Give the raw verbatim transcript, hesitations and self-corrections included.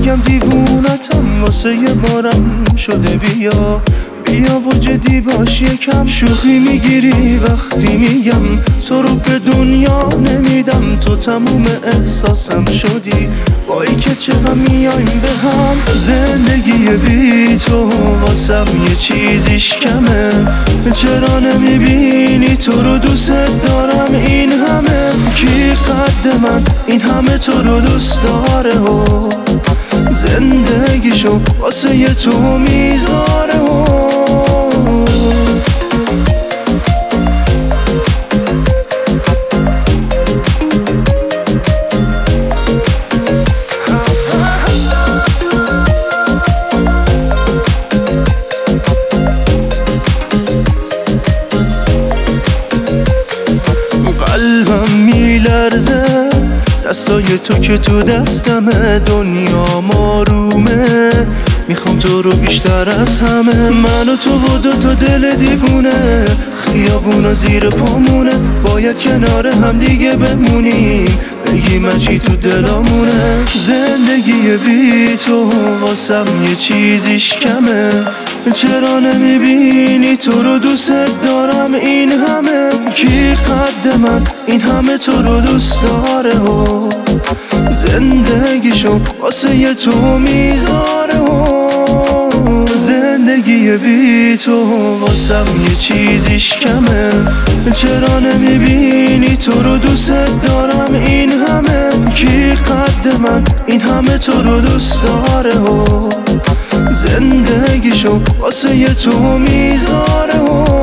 میگم دیوونتم واسه یه بارم شده بیا بیا و جدی باش یکم. شوخی میگیری وقتی میگم تو رو به دنیا نمیدم، تو تموم احساسم شدی با ای که چقدر میایم به هم. زندگی بی تو واسم یه چیزیش کمه، چرا نمیبینی تو رو دوست دارم این همه. کی قد من این همه تو رو دوست داره و زندگیشو واسه یه تو میذاره و قلبم میلرزه دستای تو که تو دستمه، دنیا مارومه میخوام تو رو بیشتر از همه. من و تو و دو تا دل دیوونه، خیابونا زیر پامونه، باید کنار هم دیگه بمونیم بگیم مچی تو دلامونه. زندگی بی تو واسم یه چیزیش کمه، چرا نمیبینی تو رو دوست دارم این همه. کی قد من این همه تو رو دوست داره و زندگیشو واسه یه تو میذاره و زندگی بی تو واسم یه چیزیش کمه، چرا نمیبینی تو رو دوست دارم این همه. کی قد من این همه تو رو دوست داره و زندگیشو واسه یه تو میذاره و